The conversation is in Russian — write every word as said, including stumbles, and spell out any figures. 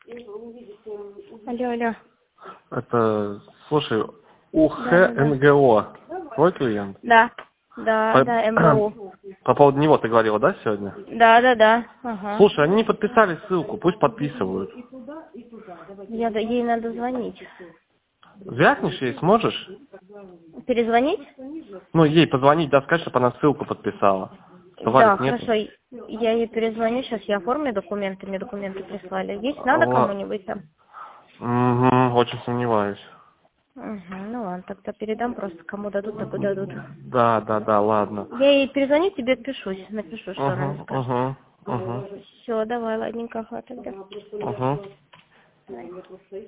Алло, алло. Это, слушай, УХ-НГО твой клиент? Да, да, По, да, МБУ. по поводу него ты говорила, да, сегодня? Да, да, да. Ага. Слушай, они не подписали ссылку, пусть подписывают. Я, ей надо звонить. Звякнешь ей, сможешь? Перезвонить? Ну, ей позвонить, да, сказать, чтобы она ссылку подписала. Да, Товарищ нет? хорошо. Я ей перезвоню, сейчас я оформлю документы, мне документы прислали. Есть надо Ла... кому-нибудь там? Угу, очень сомневаюсь. Угу, ну ладно, тогда передам просто, кому дадут, так и дадут. Да, да, да, ладно. Я ей перезвоню, тебе отпишусь, напишу, что она мне Угу, скажет. угу, угу. Все, давай, ладненько, ага, тогда. Угу.